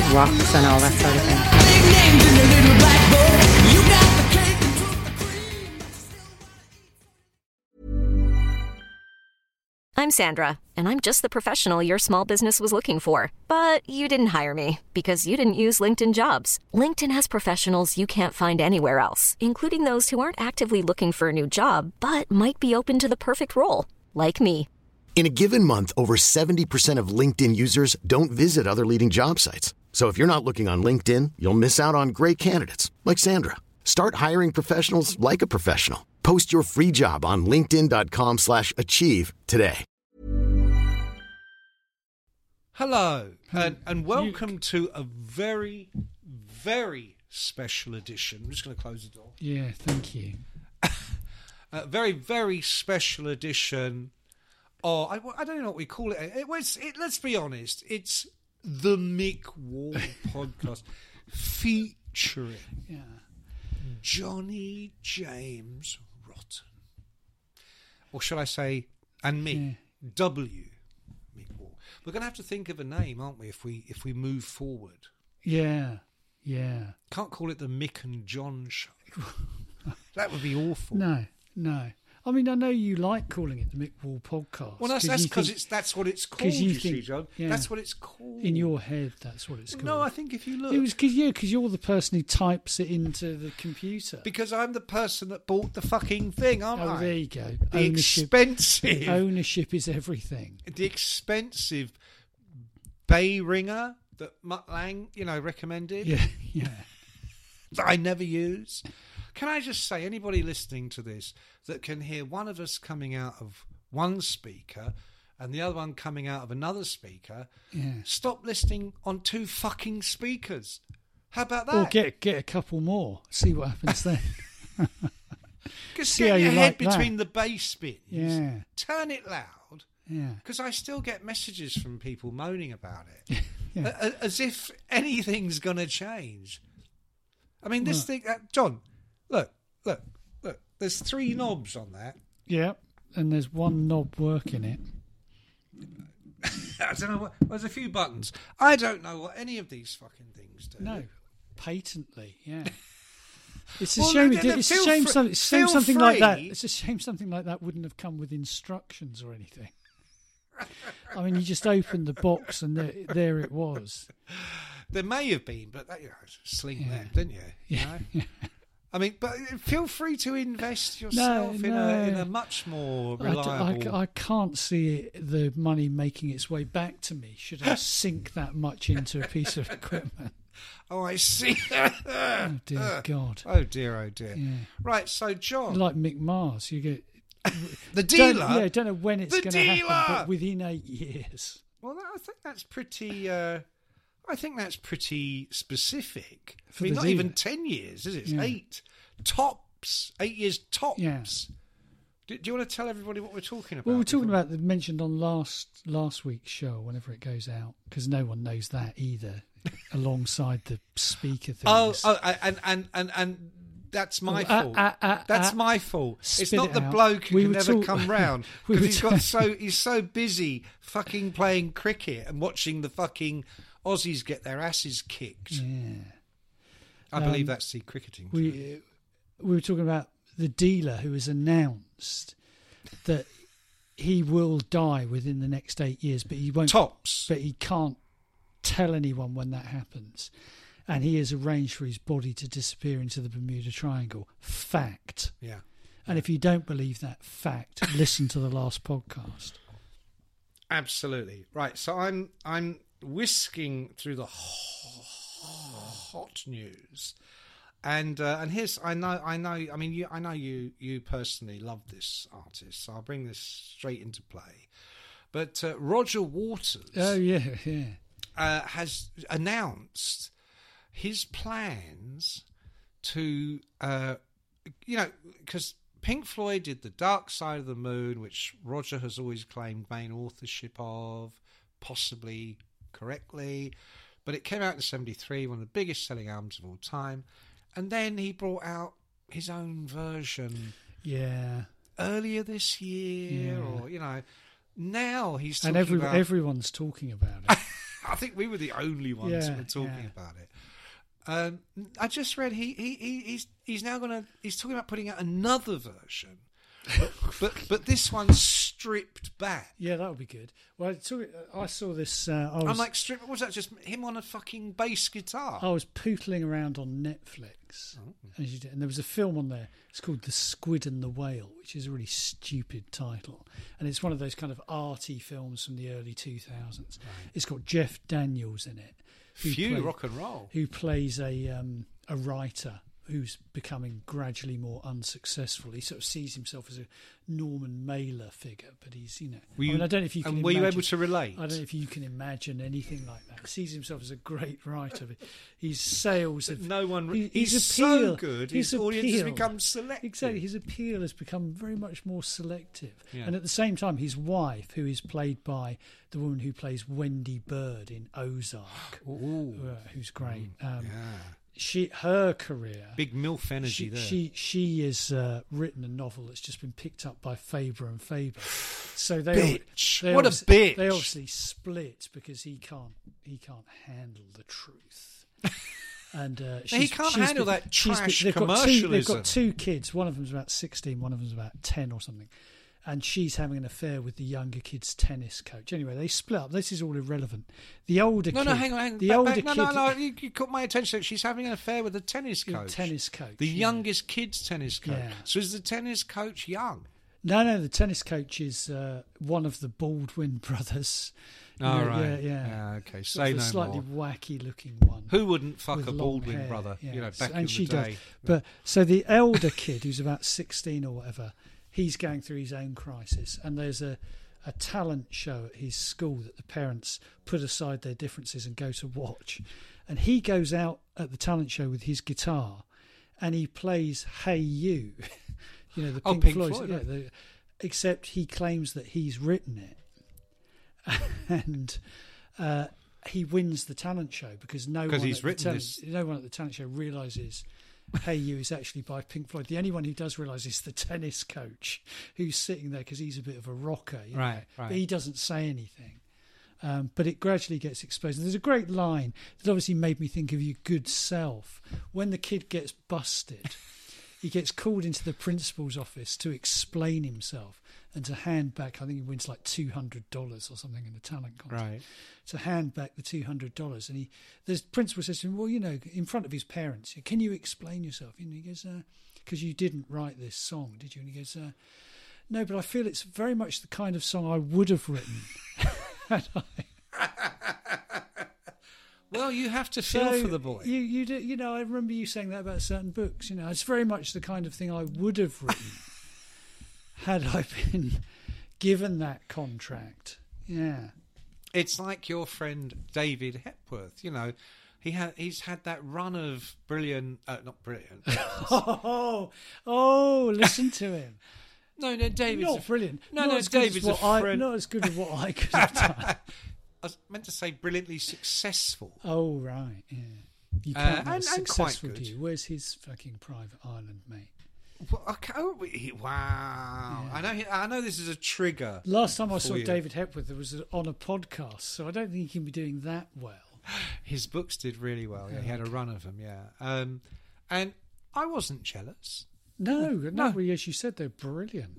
rocks and all that sort of thing. I'm Sandra, and I'm just the professional your small business was looking for. But you didn't hire me because you didn't use LinkedIn Jobs. LinkedIn has professionals you can't find anywhere else, including those who aren't actively looking for a new job, but might be open to the perfect role, like me. In a given month, over 70% of LinkedIn users don't visit other leading job sites. So if you're not looking on LinkedIn, you'll miss out on great candidates like Sandra. Start hiring professionals like a professional. Post your free job on linkedin.com/achieve today. Hello, and welcome to a very, very special edition. I'm just going to close the door. Yeah, thank you. A very, very special edition. Oh, I don't know what we call it. Let's be honest. It's the Mick Wall podcast featuring Johnny James Rotten, or shall I say, and me, W. Mick Wall. We're going to have to think of a name, aren't we? If we move forward. Yeah. Can't call it the Mick and John show. That would be awful. No. I mean, I know you like calling it the Mick Wall podcast. Well, that's because that's what it's called. You see, John. Yeah, that's what it's called in your head. That's what it's called. No, I think if you look, it was because you're the person who types it into the computer. Because I'm the person that bought the fucking thing, aren't I? Oh, there you go. The expensive ownership is everything. The expensive Bay ringer that Mutt Lang, recommended. Yeah. That I never use. Can I just say, anybody listening to this that can hear one of us coming out of one speaker and the other one coming out of another speaker, stop listening on two fucking speakers. How about that? Or get a couple more. See what happens then. Just get your head between the bass bins. Yeah. Turn it loud. Yeah. Because I still get messages from people moaning about it. As if anything's going to change. I mean, this thing... John... Look. There's 3 knobs on that. Yeah, and there's one knob working it. I don't know there's a few buttons. I don't know what any of these fucking things do. No, patently, yeah. It's a shame. It's a shame something like that. It's a shame something like that wouldn't have come with instructions or anything. I mean, you just opened the box and there it was. There may have been, but sling them, didn't you? Yeah. I mean, but feel free to invest yourself in a much more reliable... I can't see the money making its way back to me should I sink that much into a piece of equipment. Oh, I see. Oh, dear God. Oh, dear. Yeah. Right, so, John... Like Mick Mars, you get... The dealer? Don't know when it's going to happen, but within 8 years. Well, I think that's pretty... specific. For not dealer. Even 10 years, is it? It's 8 tops. 8 years tops. Yeah. Do you want to tell everybody what we're talking about? Well, we're talking about the mentioned on last week's show, whenever it goes out, because no one knows that either. Alongside the speaker things. And that's my fault. That's my fault. It's not the out. bloke who can never come round because he's so busy fucking playing cricket and watching the fucking Aussies get their asses kicked. Yeah. I believe that's the cricketing. We were talking about the dealer who has announced that he will die within the next 8 years, but he won't. Tops. But he can't tell anyone when that happens. And he has arranged for his body to disappear into the Bermuda Triangle. Fact. Yeah. And if you don't believe that fact, listen to the last podcast. Absolutely. Right. So I'm whisking through the hot news. And here's I know you personally love this artist, so I'll bring this straight into play. But Roger Waters has announced his plans to because Pink Floyd did The Dark Side of the Moon, which Roger has always claimed main authorship of, possibly correctly, but it came out in 1973, one of the biggest selling albums of all time. And then he brought out his own version earlier this year, or, now he's talking about... everyone's talking about it. I think we were the only ones who were talking about it. I just read he's talking about putting out another version, but this one's stripped back. Yeah, that would be good. Well, I saw this. I'm like, stripped. What was that? Just him on a fucking bass guitar? I was pootling around on Netflix, as you did, and there was a film on there. It's called The Squid and the Whale, which is a really stupid title, and it's one of those kind of arty films from the early 2000s. Right. It's got Jeff Daniels in it. Rock and roll. Who plays a writer who's becoming gradually more unsuccessful. He sort of sees himself as a Norman Mailer figure, but he's, I don't know if you can. And were you able to relate? I don't know if you can imagine anything like that. He sees himself as a great writer. But his sales have no one. He's so good. His audience has become selective. Exactly, his appeal has become very much more selective. Yeah. And at the same time, his wife, who is played by the woman who plays Wendy Bird in Ozark, who's great. Her career, big MILF energy there. She has written a novel that's just been picked up by Faber and Faber. So they what a bitch! They obviously split because he can't handle the truth, and he can't handle that trash commercialism. They've got two kids. One of them's about 16. One of them's about 10 or something. And she's having an affair with the younger kid's tennis coach. Anyway, they split up. This is all irrelevant. The older kid... No, hang on. No, you caught my attention. She's having an affair with the tennis coach. The youngest kid's tennis coach. Yeah. So is the tennis coach young? No, the tennis coach is one of the Baldwin brothers. Oh, right. Yeah. Okay, say no more. A slightly wacky-looking one. Who wouldn't fuck a Baldwin hair, brother, back in the day? But so the elder kid, who's about 16 or whatever... He's going through his own crisis, and there's a talent show at his school that the parents put aside their differences and go to watch. And he goes out at the talent show with his guitar, and he plays "Hey You," the Pink Floyd. Right. Except he claims that he's written it, and he wins the talent show because no one at the talent show realises. Hey You is actually by Pink Floyd. The only one who does realise is the tennis coach who's sitting there because he's a bit of a rocker. Right. But he doesn't say anything. But it gradually gets exposed. And there's a great line that obviously made me think of your good self. When the kid gets busted, he gets called into the principal's office to explain himself and to hand back, I think he wins like $200 or something in the talent contest. Right. To hand back the $200. And the principal says to him, well, in front of his parents, can you explain yourself? And he goes, because you didn't write this song, did you? And he goes, no, but I feel it's very much the kind of song I would have written. Well, you have to feel for the boy. You do, I remember you saying that about certain books. It's very much the kind of thing I would have written had I been given that contract. Yeah. It's like your friend David Hepworth. He's had that run of brilliant, not brilliant. Listen to him. No, David's not brilliant. David's a friend. Not as good as what I could have done. I was meant to say brilliantly successful. Oh, right, yeah. You can't and successful, quite good. Do you? Where's his fucking private island, mate? Well, wow. Yeah. I know this is a trigger. Last time I saw David Hepworth, it was on a podcast, so I don't think he can be doing that well. His books did really well. Yeah, he had a run of them, yeah. And I wasn't jealous. No. As you said, they're brilliant.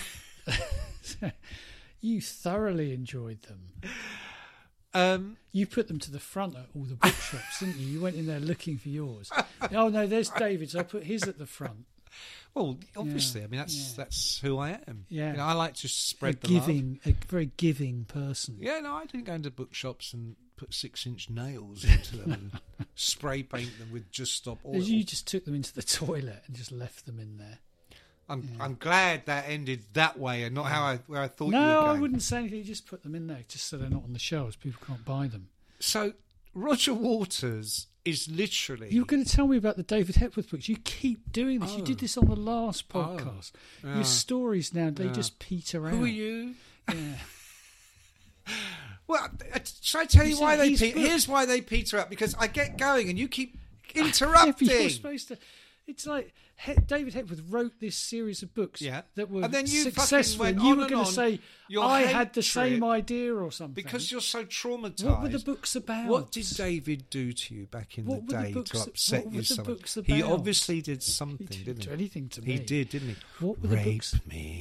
You thoroughly enjoyed them. You put them to the front at all the bookshops, didn't you? You went in there looking for yours. Oh, no, there's David's. I put his at the front. Well, obviously, I mean that's who I am. Yeah, I like to spread the love. A very giving person. Yeah, no, I didn't go into bookshops and put 6-inch nails into them and spray paint them with Just Stop Oil. You just took them into the toilet and just left them in there. I'm glad that ended that way and not where I thought you were going. No, I wouldn't say anything. You just put them in there just so they're not on the shelves. People can't buy them. So Roger Waters is literally... You were going to tell me about the David Hepworth books. You keep doing this. You did this on the last podcast. Your stories now, they just peter out. Who are you? Yeah. Well, should I tell you why they peter? Here's why they peter out. Because I get going and you keep interrupting. You're supposed to... It's like David Hepworth wrote this series of books that were and then you successful, and you were going to say, I had the same idea or something. Because you're so traumatised. What were the books about? What did David do to you back in the day to upset you so much? He obviously did something, didn't he? He didn't do anything to me. He did, didn't he? What were the books?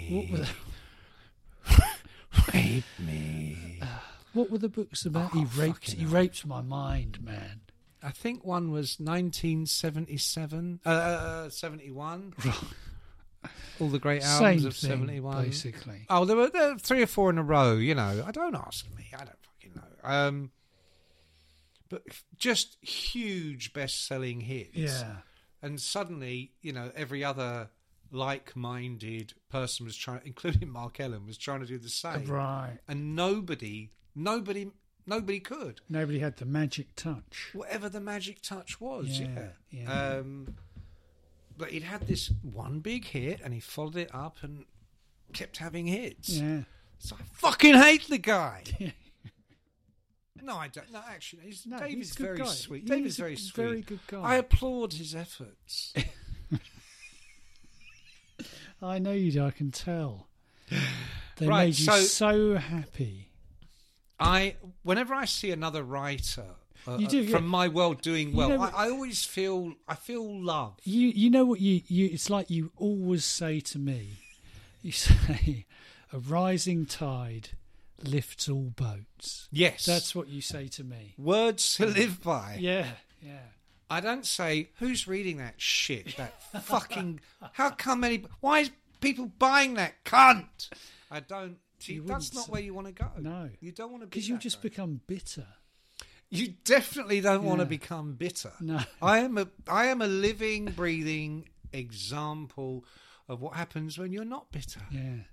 Rape me. What were the books about? He raped my mind, man. I think one was 1977, 71. All the great albums of 71. Basically. Oh, there were 3 or 4 in a row, you know. Don't ask me. I don't fucking know. But just huge best-selling hits. Yeah. And suddenly, you know, every other like-minded person was trying, including Mark Ellen, was trying to do the same. Right. And nobody could. Nobody had the magic touch. Whatever the magic touch was, yeah. But he'd had this one big hit, and he followed it up and kept having hits. Yeah. So I fucking hate the guy. No, I don't. No, actually, David's very guy. sweet. David's very sweet. Very good guy. I applaud his efforts. I know you do. I can tell. They Right, made you so happy. Whenever I see another writer do, from my world doing well, you know, I always feel love. You know what you it's like you always say to me. You say, "A rising tide lifts all boats." Yes, that's what you say to me. Words to live by. Yeah. I don't say, "Who's reading that shit?" That fucking. How come why is people buying that cunt? I don't. That's not where you want to go. No, you don't want to be. Because you'll just become bitter. You definitely don't want to become bitter. No, I am a living, breathing example of what happens when you're not bitter. Yeah.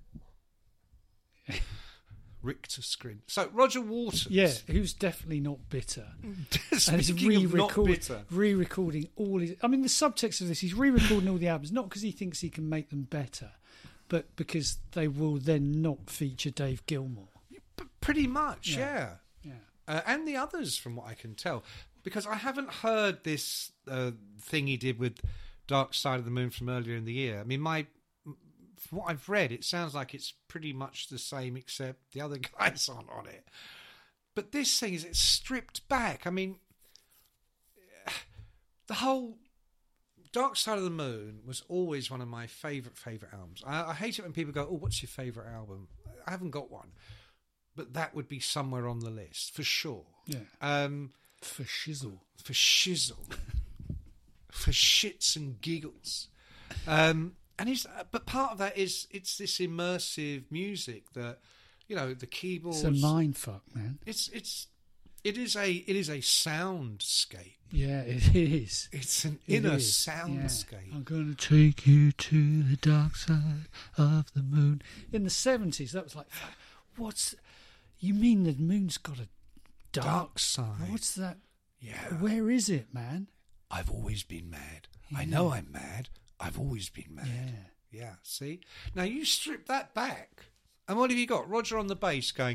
Richter Screen. So Roger Waters. Yeah, who's definitely not bitter. And he's re-recording all his... I mean, the subtext of this, he's re-recording all the albums, not because he thinks he can make them better, but because they will then not feature Dave Gilmour. Pretty much, yeah. Yeah. And the others, from what I can tell. Because I haven't heard this thing he did with Dark Side of the Moon from earlier in the year. I mean, from what I've read, it sounds like it's pretty much the same, except the other guys aren't on it. But this thing it's stripped back. I mean, the whole Dark Side of the Moon was always one of my favourite albums. I hate it when people go, "Oh, what's your favourite album?" I haven't got one, but that would be somewhere on the list for sure. Yeah. For shizzle, for shits and giggles. But part of that is it's this immersive music that, you know, the keyboards. It's a mindfuck, man. It is a soundscape. Yeah, it is. It's an inner soundscape. Yeah. I'm going to take you to the dark side of the moon. In the 70s, that was like, you mean the moon's got a dark side? What's that? Yeah. Where is it, man? I've always been mad. Yeah. I know I'm mad. I've always been mad. Yeah, see? Now you strip that back, and what have you got? Roger on the bass going,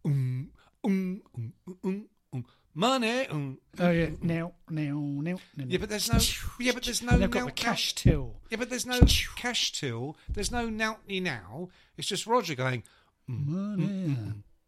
money. Oh yeah, now. Yeah, but there's no. And they've got the cash till. Yeah, but there's no cash till. There's no now-ny now. It's just Roger going, money.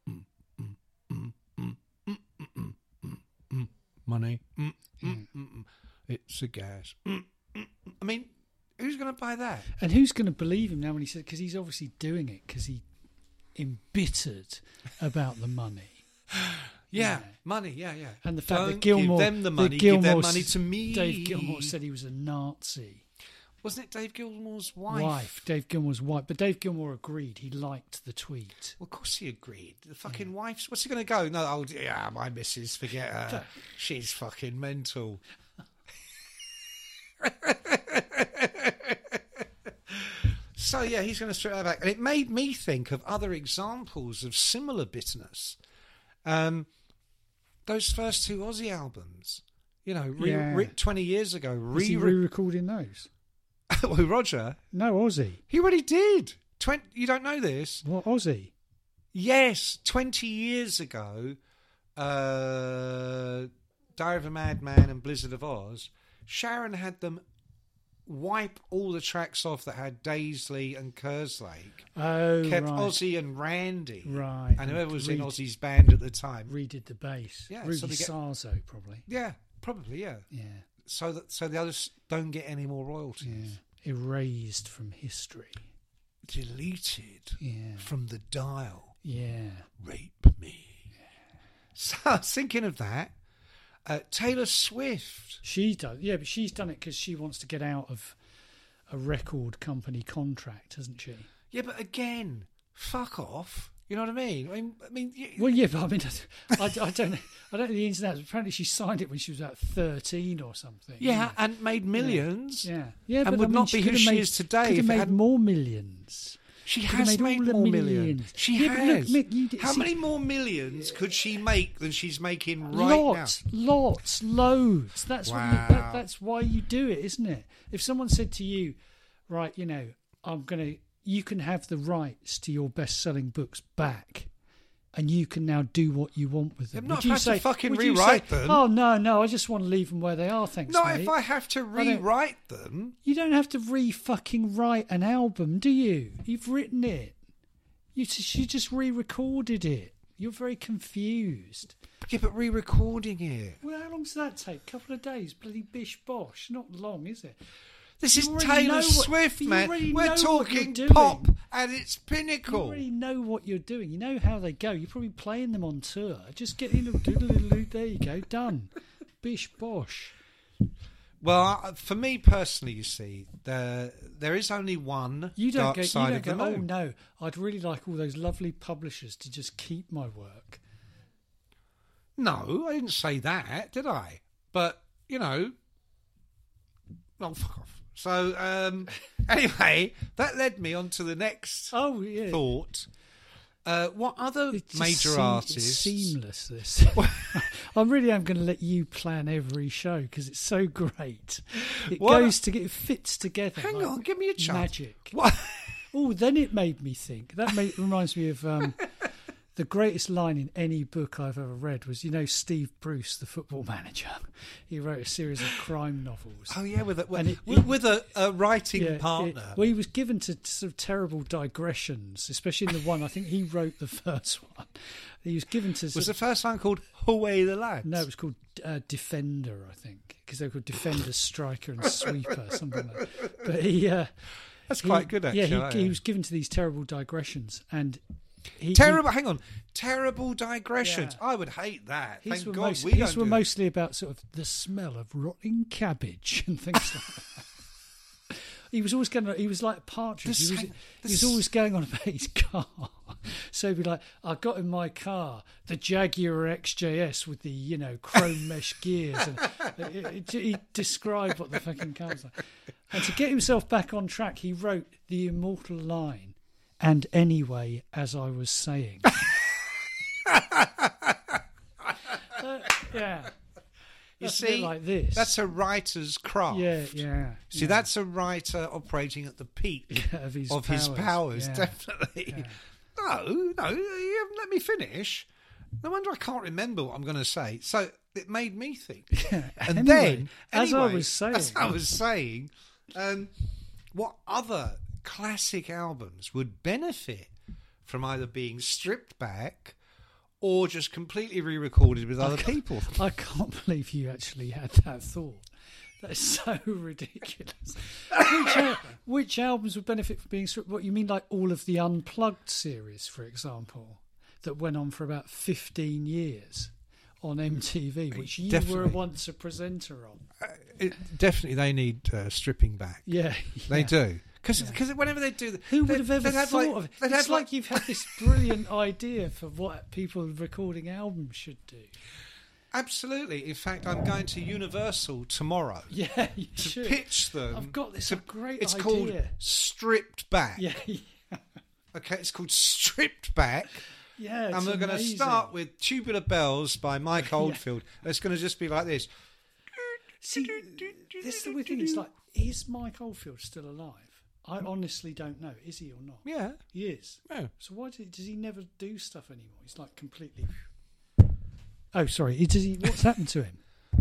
Money. It's a gas. I mean, who's going to buy that? And who's going to believe him now when he said? Because he's obviously doing it because he embittered about the money. Yeah, money. Yeah. And the fact Don't that Gilmour, give them the money, give their money to me. Dave Gilmour said he was a Nazi. Wasn't it Dave Gilmour's wife? Dave Gilmour's wife. But Dave Gilmour agreed. He liked the tweet. Well, of course he agreed. The fucking wife's... What's he going to go? No, my missus, forget her. She's fucking mental. So, yeah, he's going to strip that back. And it made me think of other examples of similar bitterness. Those first 2 Ozzy albums. You know, 20 years ago. Is he re-recording those? Well, Roger? No, Ozzy. He already did. You don't know this? What, Ozzy? Yes, 20 years ago, Diary of a Madman and Blizzard of Oz, Sharon had them wipe all the tracks off that had Daisley and Kerslake. Oh, kept right. Ozzy and Randy. Right. And whoever was in Ozzy's band at the time. Redid the bass. Yeah, Rudy so they get- Sarzo, probably. Yeah, probably, yeah. Yeah. So the others don't get any more royalties. Yeah. Erased from history. Deleted from the dial. Yeah. Rape me. So I was thinking of that. Taylor Swift. She does. Yeah, but she's done it because she wants to get out of a record company contract, hasn't she? Yeah, but again, fuck off. You know what I mean? Well, yeah, but I mean, I don't know the ins and outs. Apparently, she signed it when she was about 13 or something. Yeah, and made millions. Yeah, and but would I mean, not be who she is today. Could have if it made hadn't- more millions. She Could has have made all the more millions. She Yeah, but has. look, Mick, How many more millions could she make than she's making right Lots, loads. That's Wow. that's why you do it, isn't it? If someone said to you, right, you can have the rights to your best-selling books back, and you can now do what you want with them. Yeah, not Would if I you have to say, fucking would you rewrite say, them. Oh no, I just want to leave them where they are. Thanks, Not mate. if I have to rewrite them. You don't have to fucking write an album, do you? You've written it. You just re-recorded it. You're very confused. Yeah, but re-recording it. Well, how long does that take? A couple of days? Bloody bish bosh. Not long, is it? This You is already Taylor know what- Swift, you man. already We're know what talking you're pop doing. at its You pinnacle. already know what you're doing. You know how they go. You're probably playing them on tour. Just get in and doodle-doodle. There you go. Done. Bish bosh. Well, for me personally, you see, there is only one You don't dark go. You side don't of the go. Oh moon. no! I'd really like all those lovely publishers to just keep my work. No, I didn't say that, did I? But, oh, fuck off. So, anyway, that led me on to the next Oh yeah. thought. What other It's just major artists? It's seamless. This. I really am going to let you plan every show because it's so great. It it fits together. Hang like on, give me a chance. magic. What? Oh, then it made me think. Reminds me of the greatest line in any book I've ever read was, Steve Bruce, the football manager. He wrote a series of crime novels. Oh yeah, with And a writing partner. Well, he was given to sort of terrible digressions, especially in the one. I think he wrote the first one. He was given to. Was the first one called Away the Lads? No, it was called Defender, I think, because they were called Defender, Striker, and Sweeper, something like that. But that's quite good, actually. Yeah, he was given to these terrible digressions, and terrible digressions. Yeah. I would hate that. His Thank were, God most, we his don't were do mostly about sort of the smell of rotting cabbage and things like that. He was always he was like Partridge. He was always going on about his car. So he'd be like, I got in my car, the Jaguar XJS with the, chrome mesh gears. And he described what the fucking car was like. And to get himself back on track, he wrote the immortal line, and anyway, as I was saying. Yeah. You That's a bit see, like this. that's a writer's craft. Yeah. See, that's a writer operating at the peak of his powers, yeah. definitely. Yeah. No, you haven't let me finish. No wonder I can't remember what I'm going to say. So it made me think. And then, as I anyway, was saying, what other classic albums would benefit from either being stripped back or just completely re-recorded with other people? I can't believe you actually had that thought. That is so ridiculous. Which albums would benefit from being stripped? What you mean, like all of the Unplugged series, for example, that went on for about 15 years on MTV, which you were once a presenter on? Definitely, they need stripping back. Yeah. They do. Because whenever they do... Who would have ever thought of it? It's like you've had this brilliant idea for what people recording albums should do. Absolutely. In fact, I'm going to Universal tomorrow. Yeah, you to should. pitch them. I've got this great it's idea. Called Stripped Back. Yeah. Okay, it's called Stripped Back. Yeah, and we're going to start with Tubular Bells by Mike Oldfield. Yeah. It's going to just be like this. See, this is the weird thing. It's like, is Mike Oldfield still alive? I honestly don't know. Is he or not? Yeah. He is? Yeah. So why does he never do stuff anymore? He's like completely... Oh, sorry. What's happened to him?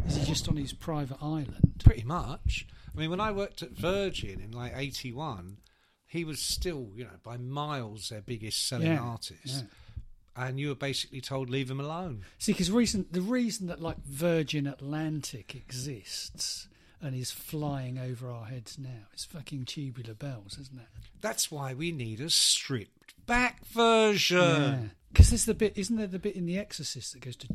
Is he just on his private island? Pretty much. I mean, when I worked at Virgin in like 81, he was still, by miles their biggest selling artist. Yeah. And you were basically told, leave him alone. See, because the reason that like Virgin Atlantic exists and is flying over our heads now, it's fucking Tubular Bells, isn't it? That's why we need a stripped back version. Yeah. Because there's the bit, isn't there the bit in The Exorcist that goes to...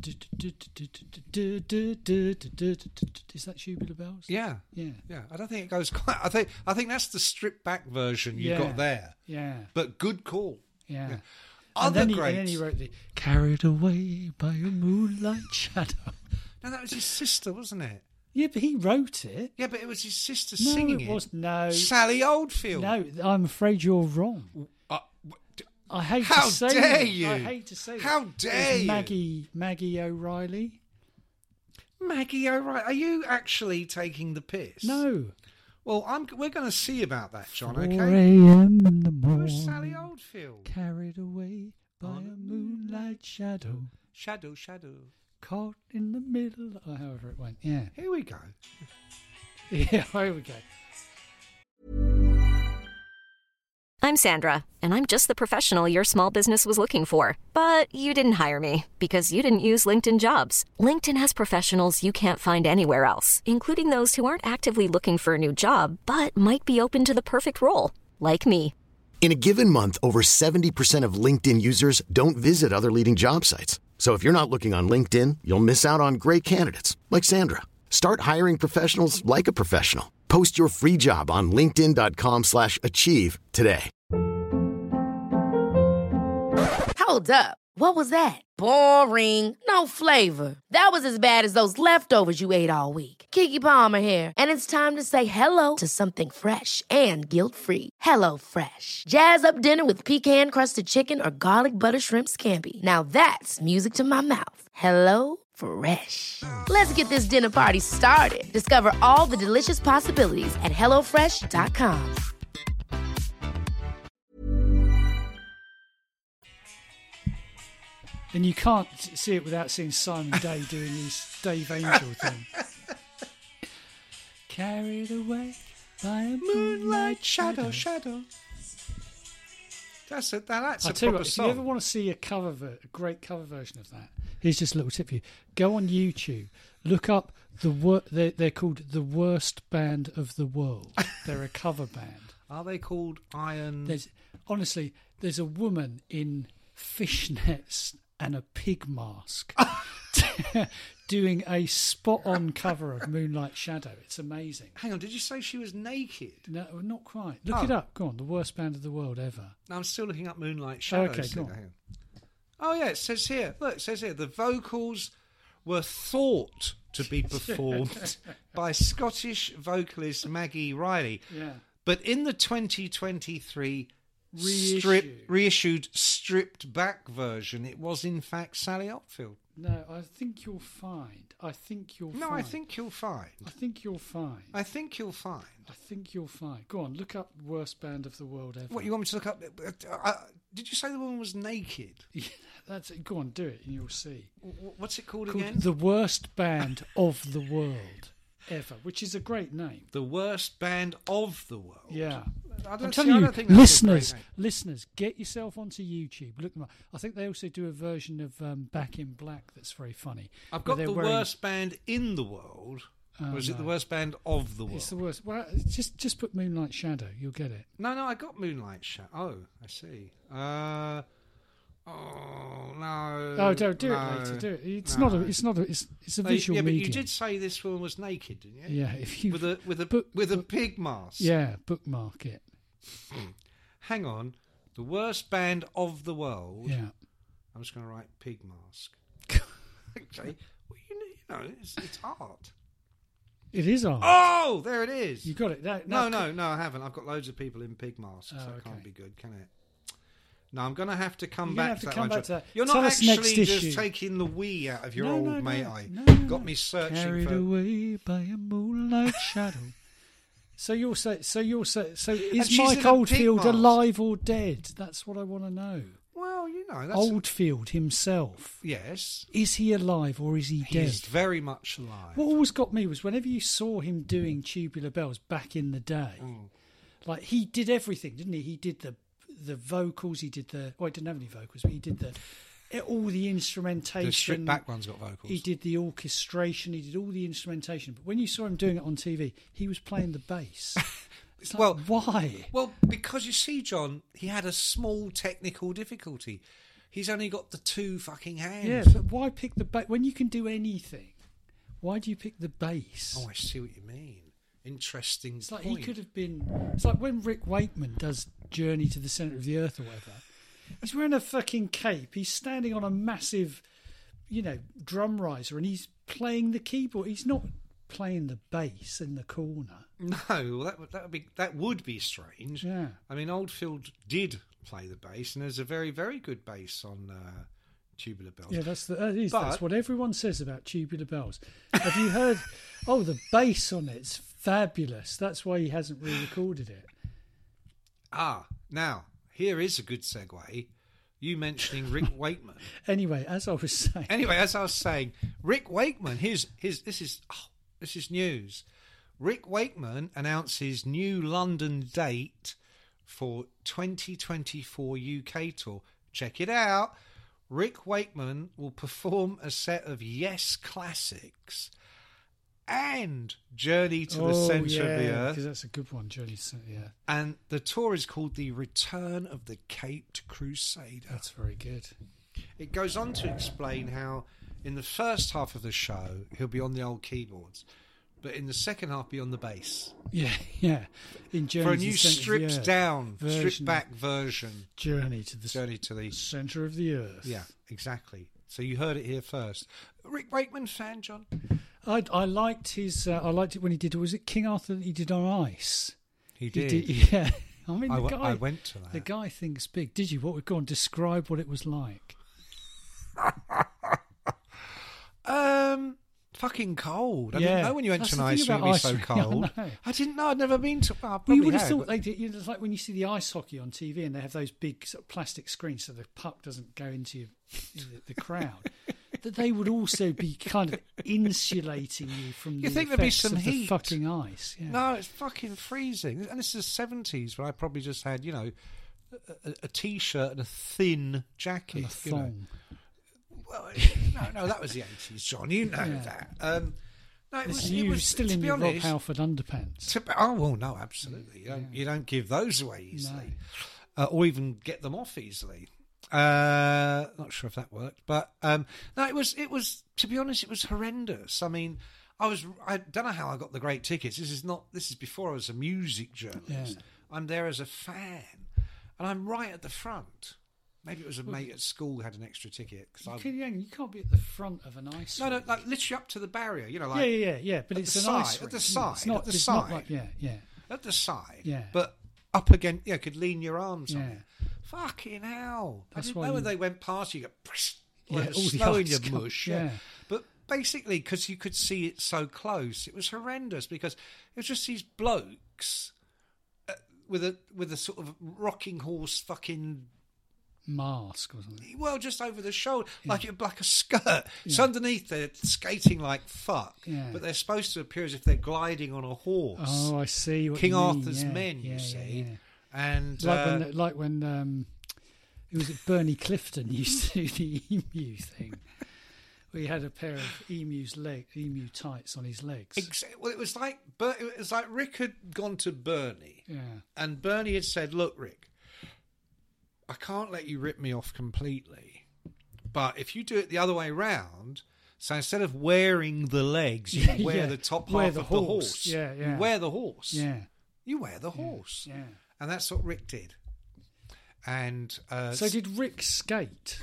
Is that Tubular Bells? Yeah. Yeah. Yeah. I don't think it goes quite... I think that's the stripped back version you got there. Yeah. But good call. Yeah. Other and greats. then he wrote the Carried Away by a Moonlight Shadow. No, that was his sister, wasn't it? Yeah, but he wrote it. Yeah, but it was his sister No, singing it was no. Sally Oldfield. No, I'm afraid you're wrong. I hate How to say dare it. you? I hate to say How it. dare you? Maggie O'Reilly. Maggie O'Reilly. Are you actually taking the piss? No. Well, we're going to see about that, John, 4 okay? a.m. in the morning. Who's Sally Oldfield? Carried away by a moonlight shadow. Shadow. Caught in the middle. Or however it went. Yeah. Here we go. Yeah, here we go. I'm Sandra, and I'm just the professional your small business was looking for. But you didn't hire me because you didn't use LinkedIn Jobs. LinkedIn has professionals you can't find anywhere else, including those who aren't actively looking for a new job, but might be open to the perfect role, like me. In a given month, over 70% of LinkedIn users don't visit other leading job sites. So if you're not looking on LinkedIn, you'll miss out on great candidates like Sandra. Start hiring professionals like a professional. Post your free job on linkedin.com/achieve today. Hold up. What was that? Boring. No flavor. That was as bad as those leftovers you ate all week. Keke Palmer here. And it's time to say hello to something fresh and guilt-free. Hello Fresh. Jazz up dinner with pecan-crusted chicken or garlic butter shrimp scampi. Now that's music to my mouth. Hello Fresh. Let's get this dinner party started. Discover all the delicious possibilities at HelloFresh.com. And you can't see it without seeing Simon Day doing his Dave Angel thing. Carried away by a moonlight shadow. That's a I'll tell you proper what, song. if you ever want to see a great cover version of that, here's just a little tip for you. Go on YouTube, look up they're called The Worst Band of the World. They're a cover band. Are they called Iron? There's a woman in fishnets and a pig mask doing a spot-on cover of Moonlight Shadow. It's amazing. Hang on, did you say she was naked? No, not quite. Look it up. Go on, The Worst Band of the World ever. No, I'm still looking up Moonlight Shadow. Okay, go on. Hang on. Oh, yeah, it says here. Look, it says here, the vocals were thought to be performed by Scottish vocalist Maggie Riley. Yeah. But in the 2023 reissued stripped back version, it was in fact Sally Oldfield. No, I think you'll find. No, I think you'll find. I think you'll find. I think you'll find. I think you'll find. Go on, look up Worst Band of the World Ever. What, you want me to look up? Did you say the woman was naked? Yeah, that's it. Go on, do it, and you'll see. What's it called again? The Worst Band of the World Ever, which is a great name. The Worst Band of the World. Yeah. I'm telling you, listeners, get yourself onto YouTube. Look them up. I think they also do a version of Back in Black that's very funny. I've got the worst band in the world. Or is it the worst band of the world? It's the worst. Well, just put Moonlight Shadow. You'll get it. No, I got Moonlight Shadow. Oh, I see. Oh no. Oh, don't do it later. Do it. It's not. It's a visual medium. medium. You did say this woman was naked, didn't you? Yeah. If you with a pig mask. Yeah, bookmark it. Hang on. The worst band of the world. Yeah. I'm just going to write pig mask. Okay. Well, you know, it's art. It is art. Oh, there it is. You got it. No, I haven't. I've got loads of people in pig masks. So it can't be good, can it? No, I'm going to have to come back to that. You're not actually just taking the wee out of your old mate. Got me searching Carried for. Away by a moonlight shadow. So is she's Mike in a Oldfield pig mask. alive or dead? That's what I want to know. Well, you know, that's... Oldfield himself. Yes. Is he alive or is he dead? He's very much alive. What always got me was whenever you saw him doing Tubular Bells back in the day, like he did everything, didn't he? He did the vocals, he did the... Well, he didn't have any vocals, but he did all the instrumentation. The stripped back one's got vocals. He did the orchestration, he did all the instrumentation. But when you saw him doing it on TV, he was playing the bass. It's like, why? Well, because you see, John, he had a small technical difficulty. He's only got the 2 fucking hands. Yeah, but why pick the bass? When you can do anything, why do you pick the bass? Oh, I see what you mean. Interesting It's like point. he could have been... It's like when Rick Wakeman does Journey to the Centre of the Earth or whatever. He's wearing a fucking cape. He's standing on a massive, drum riser, and he's playing the keyboard. He's not playing the bass in the corner. No, well, that would be strange. Yeah. I mean, Oldfield did play the bass, and there's a very, very good bass on Tubular Bells. Yeah, that's what everyone says about Tubular Bells. Have you heard? Oh, the bass on it's fabulous. That's why he hasn't re-recorded it. Now here is a good segue. You mentioning Rick Wakeman. Anyway, as I was saying, Rick Wakeman. This is news. Rick Wakeman announces new London date for 2024 UK tour. Check it out. Rick Wakeman will perform a set of Yes classics and Journey to the Centre of the Earth. Because that's a good one, Journey to the Centre of the Earth. And the tour is called The Return of the Caped Crusader. That's very good. It goes on to explain how in the first half of the show he'll be on the old keyboards, but in the second half be on the bass. Yeah. In Journey for a to new the Centre stripped of the Earth down, version. stripped back version. Journey to the Centre of the Earth. Yeah, exactly. So you heard it here first. Rick Wakeman fan, John? I liked his. I liked it when he did. Was it King Arthur that he did on ice? He did. Yeah. I mean, I went to that. The guy thinks big. Did you? Go on, describe what it was like. Fucking cold. I didn't know when you went to an ice rink it would be so cold. I didn't know. I'd never been to. Well, you would have thought they did. It's like when you see the ice hockey on TV and they have those big sort of plastic screens so the puck doesn't go into the crowd. That they would also be kind of insulating you from the think there'd be effects some of heat? the fucking ice. Yeah. No, it's fucking freezing. And this is the 70s where I probably just had, a T-shirt and a thin jacket. And a thong. Well, no, that was the 80s, John. You know that. No, it was still in your Rob Halford underpants. No, absolutely. You don't give those away easily, or even get them off easily. Not sure if that worked, but no, it was. To be honest, it was horrendous. I mean, I don't know how I got the great tickets. This is before I was a music journalist. Yeah. I'm there as a fan, and I'm right at the front. Maybe it was a mate at school who had an extra ticket. You can't be at the front of an ice rink. No, like literally up to the barrier. Yeah. But it's an ice rink. At the side. It's not, at the it's side. not like, At the side. Yeah. But up again, could lean your arms on it. Fucking hell. I didn't know when they went past, you go, all snow in your mush. Yeah. But basically, because you could see it so close, it was horrendous because it was just these blokes with a sort of rocking horse fucking mask or something. Well, just over the shoulder, like a skirt. So underneath they're skating like fuck, but they're supposed to appear as if they're gliding on a horse. Oh, I see. What King you mean. Arthur's men, you see. Yeah. And like when it was Bernie Clifton used to do the emu thing. Where he had a pair of emu tights on his legs. Well, it was like Rick had gone to Bernie, and Bernie had said, "Look, Rick, I can't let you rip me off completely, but if you do it the other way round, so instead of wearing the legs, you wear the top half of the horse. Yeah. You wear the horse. Yeah. You wear the horse. Yeah. And that's what Rick did. And so did Rick skate?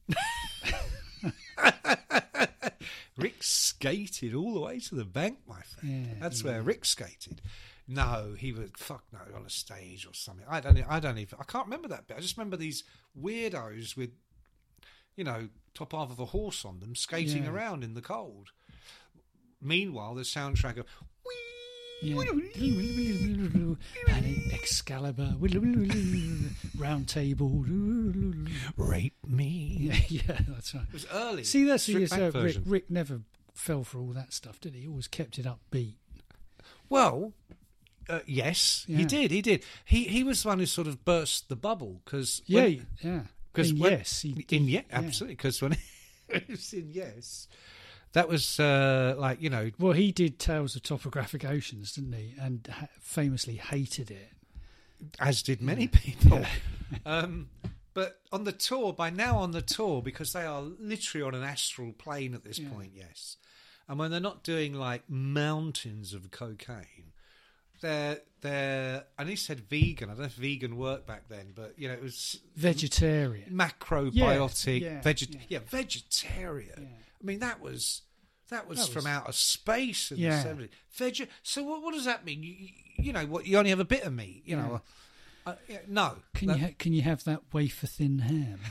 Rick skated all the way to the bank, my friend. Yeah, That's where Rick skated. No, he was on a stage or something. I can't remember that bit. I just remember these weirdos with, top half of a horse on them skating around in the cold. Meanwhile, the soundtrack of Yeah. And Excalibur, Round Table, Rape me. Yeah, that's right. It was early. See, that's version. Rick never fell for all that stuff, did he? He always kept it upbeat. Well, yes, Yeah. he did. He was the one who sort of burst the bubble because Because Yes, he did. Absolutely, because when he was in Yes, that was like, you know. Well, he did Tales of Topographic Oceans, didn't he? And famously hated it. As did many people. But on the tour, because they are literally on an astral plane at this point, yes. And when they're not doing like mountains of cocaine, they're and he said vegan. I don't know if vegan worked back then, but you know, it was vegetarian, macrobiotic, vegetarian. Yeah. I mean, that was from outer space in the 70s. So what does that mean? You know what? You only have a bit of meat. You know, no. Can you have that wafer thin ham?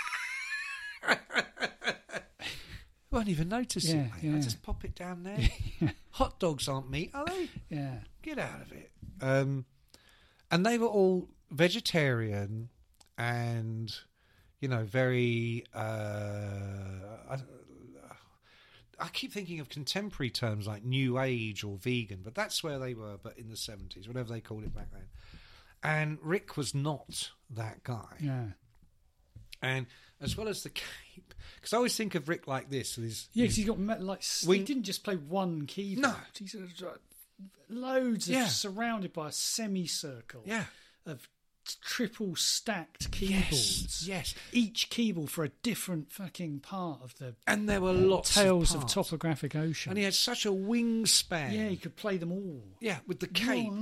I won't even notice it, mate. I just pop it down there. Hot dogs aren't meat, are they? Yeah. Get out of it. And they were all vegetarian and, you know, very... I keep thinking of contemporary terms like New Age or vegan, but that's where they were, but in the 70s, whatever they called it back then. And Rick was not that guy. Yeah. And as well as the cape, because I always think of Rick like this. Because he's got like he didn't just play one keyboard. No, he's loads of surrounded by a semicircle. Of triple stacked keyboards. Yes, each keyboard for a different fucking part of the. And there were lots Tales of of Topographic Ocean. And he had such a wingspan. Yeah, he could play them all. Yeah, with the cape.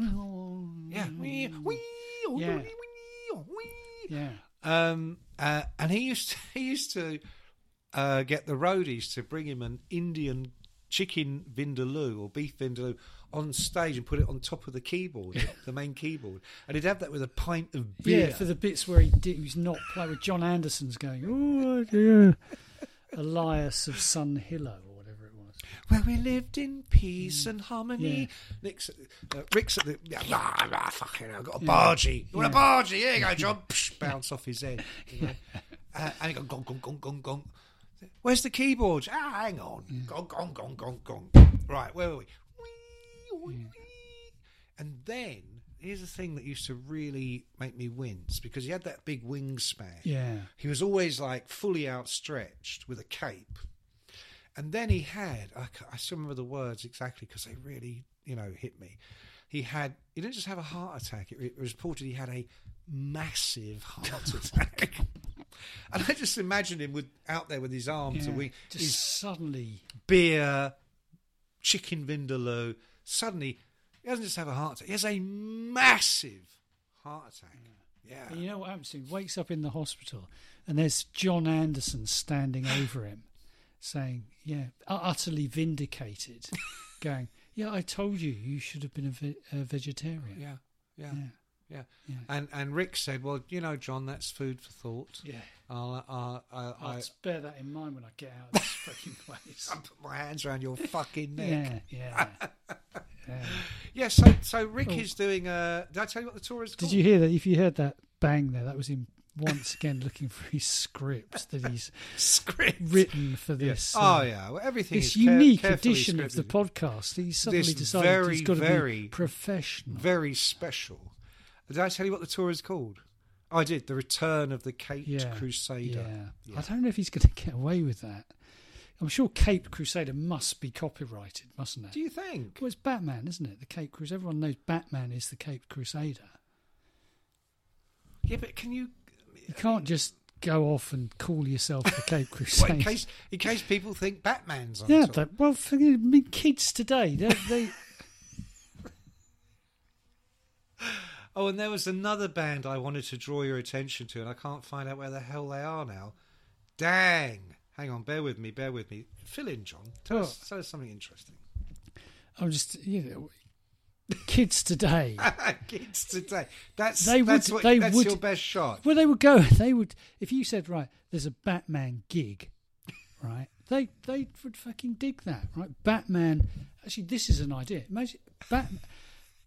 And he used to get the roadies to bring him an Indian chicken vindaloo or beef vindaloo on stage and put it on top of the keyboard, the main keyboard, and he'd have that with a pint of beer. Yeah, for the bits where he was not playing with John Anderson's going, oh dear, Elias of Sun Hillow or whatever it was. Where we lived in peace and harmony. Rick's at the fucking I've got a bargee. You want a bargee? Here you go, John. Bounce off his head. You know? And he go gong gong gong gong gong. Where's the keyboard? Hang on. Gong gong gong gong gong. Right, where were we? And then here's the thing that used to really make me wince, because he had that big wingspan. Yeah, he was always like fully outstretched with a cape. And then he had, I still remember the words exactly because they really, you know, hit me. He didn't just have a heart attack. It was reported he had a massive heart attack. And I just imagined him out there with his arms and suddenly beer, chicken vindaloo. Suddenly, he doesn't just have a heart attack. He has a massive heart attack. Yeah. And you know what happens to him? He wakes up in the hospital and there's John Anderson standing over him saying, utterly vindicated, going, I told you should have been a vegetarian. Yeah. And Rick said, well, you know, John, that's food for thought. Yeah. I'll bear that in mind when I get out of this fucking place. I'll put my hands around your fucking neck. Yeah. So Rick is doing did I tell you what the tour is called? Did you hear that? If you heard that bang there, that was him once again looking for his scripts that he's written for this. Well, everything this is unique edition of the podcast. He suddenly decided he's got to be professional. Very special. Did I tell you what the tour is called? Oh, I did. The Return of the Caped Crusader. Yeah. I don't know if he's going to get away with that. I'm sure Caped Crusader must be copyrighted, mustn't it? Do you think? Well, it's Batman, isn't it? The Caped Crusader. Everyone knows Batman is the Caped Crusader. Yeah, but can you... You can't just go off and call yourself the Caped Crusader. Well, in case people think Batman's on top. Well, kids today, they Oh, and there was another band I wanted to draw your attention to, and I can't find out where the hell they are now. Dang. Hang on, bear with me. Fill in, John. Tell us something interesting. I'm just, kids today. Kids today. That's your best shot. Well, they would, if you said, right, there's a Batman gig, right, they would fucking dig that, right? Batman, actually, this is an idea. Imagine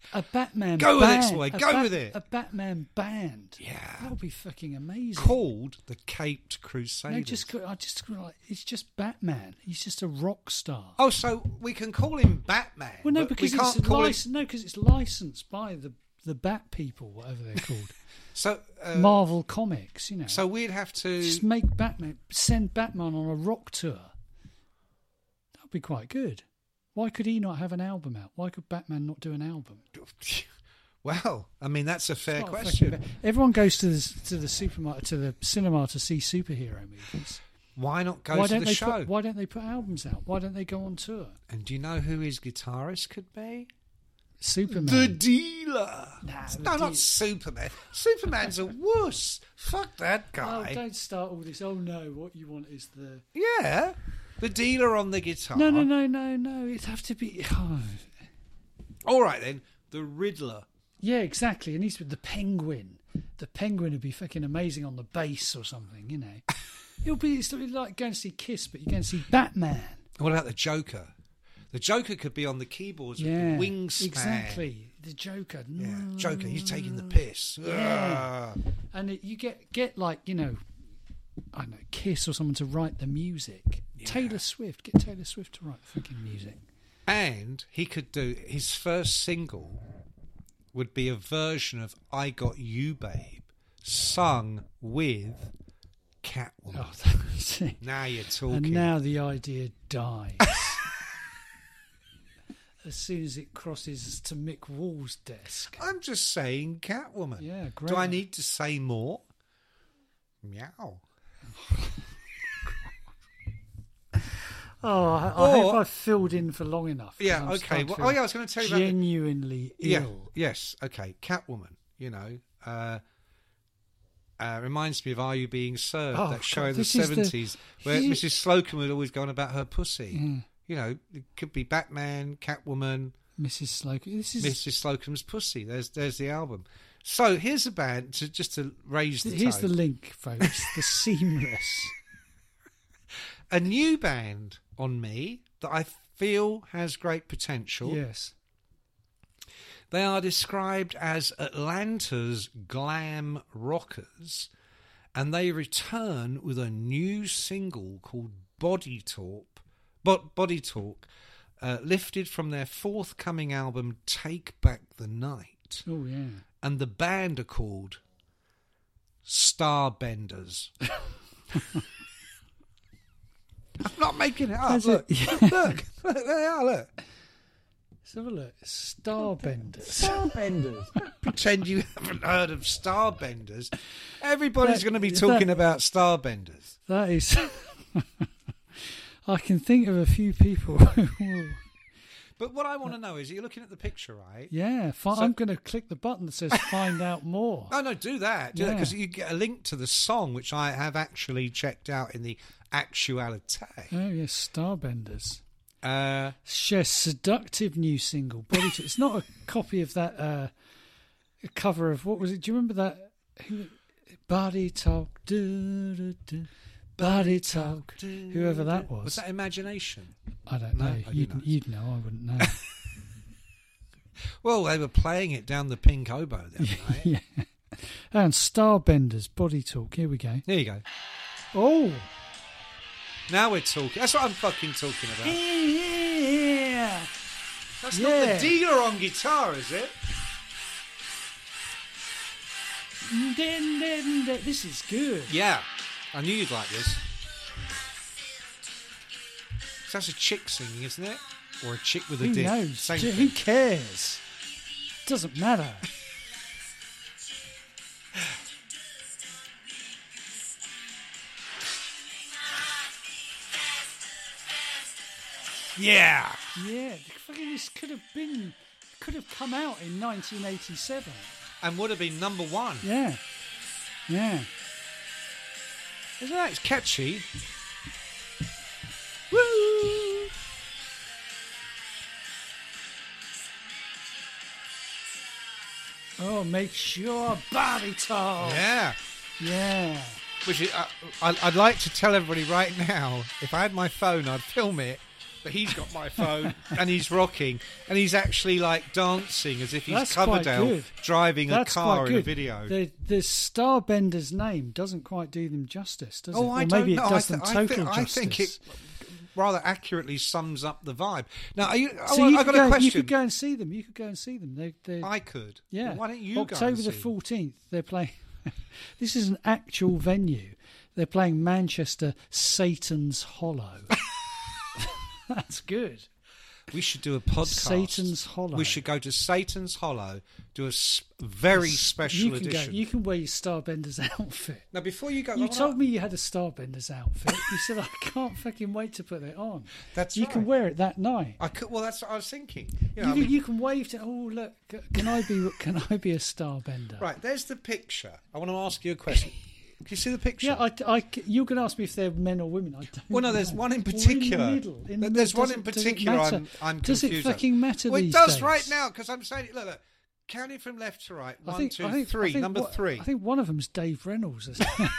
A Batman Go band. with it, boy. Go with it. A Batman band. Yeah. That would be fucking amazing. Called the Caped Crusaders. It's just Batman. He's just a rock star. Oh, so we can call him Batman. Well, no, but because we can't call him... it's licensed by the Bat people, whatever they're called. So Marvel Comics, So we'd have to just make Batman, send Batman on a rock tour. That would be quite good. Why could he not have an album out? Why could Batman not do an album? Well, I mean, that's a fair question. Everyone goes to the supermarket, to the cinema to see superhero movies. Why not go to the show? Why don't they put albums out? Why don't they go on tour? And do you know who his guitarist could be? Superman. The Dealer. No, not Superman. Superman's a wuss. Fuck that guy. Oh, don't start all this. Oh, no, what you want is the... Yeah. The Dealer on the guitar. No. It'd have to be... Oh. All right, then. The Riddler. Yeah, exactly. It needs to be the Penguin. The Penguin would be fucking amazing on the bass or something, you know. It's like going to see Kiss, but you're going to see Batman. What about the Joker? The Joker could be on the keyboards with the wingspan. Exactly. The Joker. Yeah, Joker, he's taking the piss. Yeah. And you get like, I don't know, Kiss or someone to write the music. Yeah. Taylor Swift. Get Taylor Swift to write the fucking music. And he could do, his first single would be a version of I Got You, Babe, sung with Catwoman. Oh, now you're talking. And now the idea dies. As soon as it crosses to Mick Wall's desk. I'm just saying Catwoman. Yeah, great. Do I need to say more? Meow. I hope I've filled in for long enough. Yeah, okay. Well, I was going to tell you about... Genuinely ill. Yeah, yes, okay. Catwoman, reminds me of Are You Being Served, that show in the 70s where Mrs. Slocum would always go on about her pussy. Yeah. It could be Batman, Catwoman, Mrs. Slocum. Mrs. Slocum's pussy. There's the album. So here's a band just to raise the Here's tone. the link, folks. The Seamless. A new band on me that I feel has great potential. Yes. They are described as Atlanta's glam rockers, and they return with a new single called Body Talk, lifted from their forthcoming album Take Back the Night. Oh, yeah. And the band are called Starbenders. I'm not making it up. Look, look, they are, look. Let's have a look. Starbenders. Starbenders. Pretend you haven't heard of Starbenders. Everybody's going to be talking about Starbenders. That is... I can think of a few people who... But what I want to know is, you're looking at the picture, right? Yeah, I'm going to click the button that says find out more. No, do that. Do that, because you get a link to the song, which I have actually checked out in the actuality. Oh, yes, Starbenders. Share seductive new single. Body Talk. It's not a copy of that a cover of, what was it? Do you remember that? Body Talk. Body Talk. Whoever that was. Was that Imagination? I don't know. You'd know. I wouldn't know. Well, they were playing it down the Pink Oboe the other night. Yeah. And Starbenders, Body Talk. Here we go. There you go. Oh. Now we're talking. That's what I'm fucking talking about. Yeah. That's not the Dealer on guitar, is it? This is good. Yeah. I knew you'd like this. So that's a chick singing, isn't it? Or a chick with a dick? Who knows? Same Who cares? Doesn't matter. Yeah. Yeah. This could have come out in 1987. And would have been number one. Yeah. Yeah. Isn't that? It's catchy. Woo! Oh, make sure Body Talk. Yeah. Yeah. Which is, I'd like to tell everybody right now, if I had my phone, I'd film it But he's got my phone and he's rocking and he's actually like dancing as if he's Coverdale driving a car in a video. The Starbender's name doesn't quite do them justice, does it? I or don't maybe know. it does them total justice. I think it rather accurately sums up the vibe. Now, I've got a question. You could go and see them. I could. Yeah. Well, why don't you October go and the see 14th, they're playing. This is an actual venue. They're playing Manchester Satan's Hollow. That's good. We should do a podcast. Satan's Hollow. We should go to Satan's Hollow, do a very special edition. You can wear your Starbender's outfit. Now, before you go... You told me you had a Starbender's outfit. You said, I can't fucking wait to put it on. That's You can wear it that night. I could. Well, that's what I was thinking. You can wave to... Oh, look, can I be a Starbender? Right, there's the picture. I want to ask you a question. Can you see the picture? Yeah, you're going to ask me if they're men or women. I don't know. No, there's one in particular. There's one in particular I'm confused. Does it fucking matter these days? Well, it does right now, because I'm saying, look, counting from left to right. One, two, three. Number three. I think one of them's Dave Reynolds.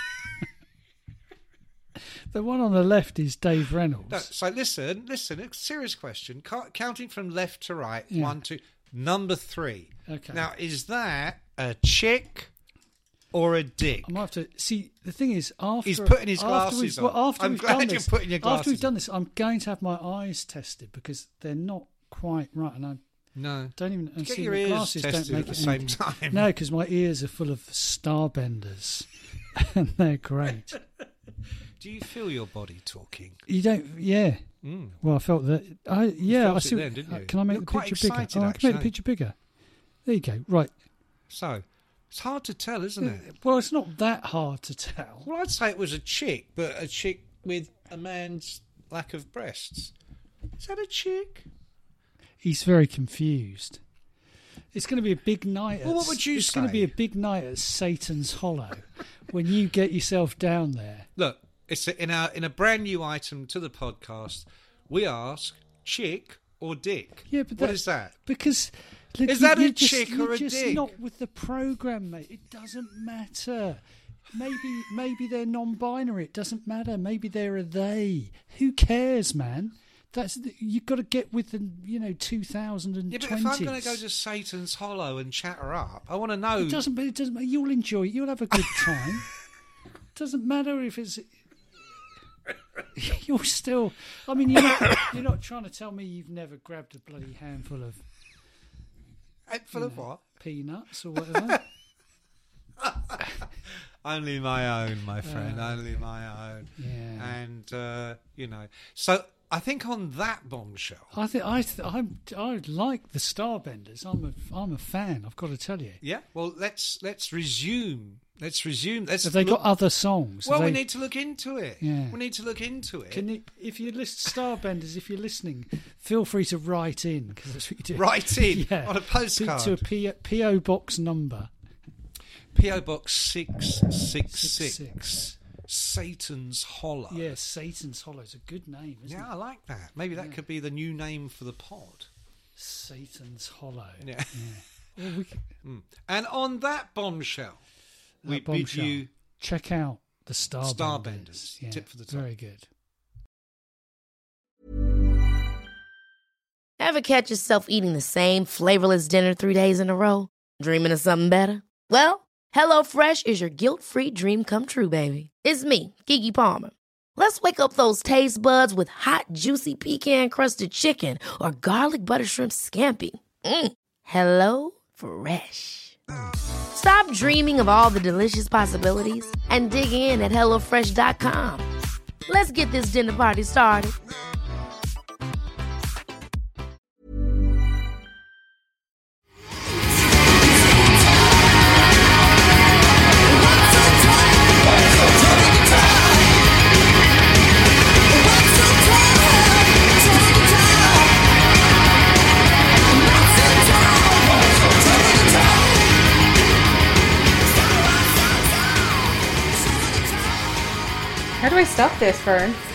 The one on the left is Dave Reynolds. No, so listen, a serious question. Counting from left to right, 1, 2, number 3. Okay. Now, is that a chick or a dick? I might have to see. The thing is, after he's putting his glasses on. I'm glad you're putting your glasses on. After we've done this, I'm going to have my eyes tested because they're not quite right, and I don't even get see your the ears glasses tested don't make at the it same time. No, because my ears are full of Starbenders, and they're great. Do you feel your body talking? You don't, yeah. Well, I felt that. I see. Then, didn't you? Can I make the picture bigger? I can make the picture bigger. There you go. Right. So, it's hard to tell, isn't it? Well, it's not that hard to tell. Well, I'd say it was a chick, but a chick with a man's lack of breasts. Is that a chick? He's very confused. It's going to be a big night. Well, what would you say? It's going to be a big night at Satan's Hollow when you get yourself down there. Look, it's in a brand new item to the podcast. We ask chick or dick. Yeah, but what is that? Because look, is that a chick or a dick? dick? Not with the program, mate. It doesn't matter. Maybe they're non-binary. It doesn't matter. Maybe they're a they. Who cares, man? You've got to get with the 2020s. Yeah, but if I'm going to go to Satan's Hollow and chat her up, I want to know. It doesn't matter. You'll enjoy it. You'll have a good time. It doesn't matter if it's. You're still. I mean, you're not trying to tell me you've never grabbed a bloody handful of. Handful of what? Peanuts or whatever. Only my own, my friend. Only my own. Yeah. And so. I think on that bombshell, I like the Starbenders. I'm a fan. I've got to tell you. Yeah. Well, let's resume. Have they got other songs? Well, we need to look into it. Yeah. We need to look into it. If you list Starbenders, if you're listening, feel free to write in because that's what you do. Write in yeah. on a postcard to a PO box number. PO Box 666. Satan's Hollow. Yeah, Satan's Hollow is a good name, isn't it? Yeah, I like that. Maybe that could be the new name for the pod. Satan's Hollow. Yeah. Well, And on that bombshell, bid you check out the Starbenders. Yeah, tip for the top. Very good. Ever catch yourself eating the same flavorless dinner 3 days in a row? Dreaming of something better? Well, HelloFresh is your guilt-free dream come true, baby. It's me, Keke Palmer. Let's wake up those taste buds with hot, juicy pecan-crusted chicken or garlic butter shrimp scampi. Hello Fresh. Stop dreaming of all the delicious possibilities and dig in at HelloFresh.com. Let's get this dinner party started. How do I stop this, Fern?